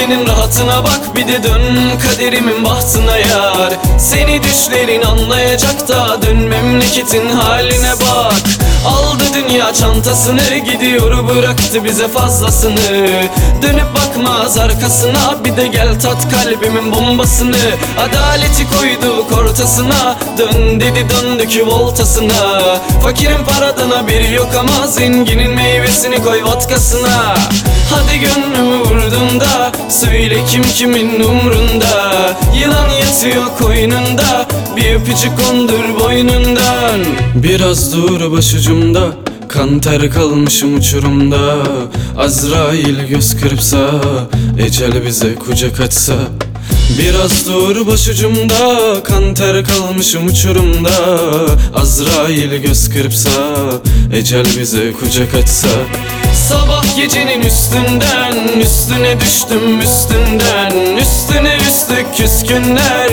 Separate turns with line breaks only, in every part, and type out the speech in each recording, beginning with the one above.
gölgenin rahatına bak, bir de dön kaderimin bahtına yar. Seni düşlerin anlayacak da dön memleketin haline bak. Aldı dünya çantasını, gidiyor bıraktı bize fazlasını. Dönüp bakmaz arkasına, bir de gel tat kalbimin bombasını. Adaleti koyduk ortasına, dön dedi döndük voltasına. Fakirin paradan haberi yok ama zenginin meyvesini koy vodkasına. Hadi gönlümü vurdun da söyle kim kimin umrunda. Yılan yatıyor koynunda, bir öpücük kondur boynundan. Biraz dur başucumda, kan ter kalmışım uçurumda. Azrail göz kırpsa, ecel bize kucak açsa. Biraz dur başucumda, kan ter kalmışım uçurumda. Azrail göz kırpsa, ecel bize kucak açsa. Sabah gecenin üstünden, üstüne düştüm üstünden. Üstüne üstlük küskünler,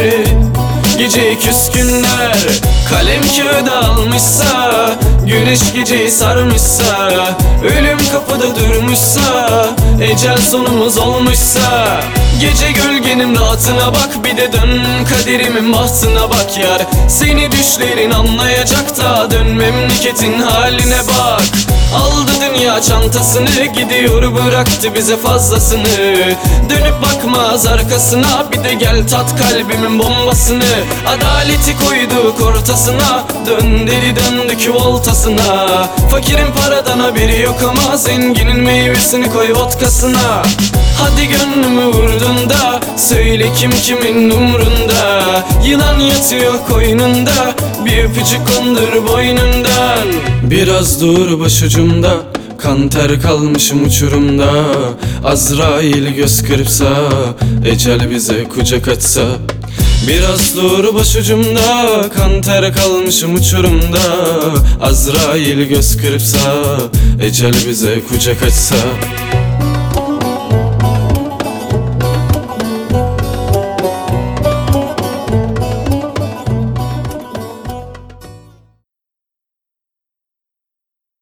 gece küskünler. Kalem kağıda almışsa, güneş geceyi sarmışsa. Ölüm kapıda durmuşsa, ecel sonumuz olmuşsa. Gece gölgenin rahatına bak, bir de dön kaderimin bahtına bak yar. Seni düşlerin anlayacak da dön memleketin haline bak. Aldı dünya çantasını, gidiyor bıraktı bize fazlasını. Dönüp bakmaz arkasına, bir de gel tat kalbimin bombasını. Adaleti koyduk ortasına, dön dedi döndük voltasına. Fakirin paradan haberi yok ama zenginin meyvesini koy vodkasına. Hadi gönlümü vurdun da söyle kim kimin umrunda. Yılan yatıyor koynunda, bir öpücük kondur boynundan. Biraz dur başucumda, kan ter kalmışım uçurumda. Azrail göz kırpsa, ecel bize kucak açsa. Biraz dur başucumda, kan ter kalmışım uçurumda. Azrail göz kırpsa, ecel bize kucak açsa.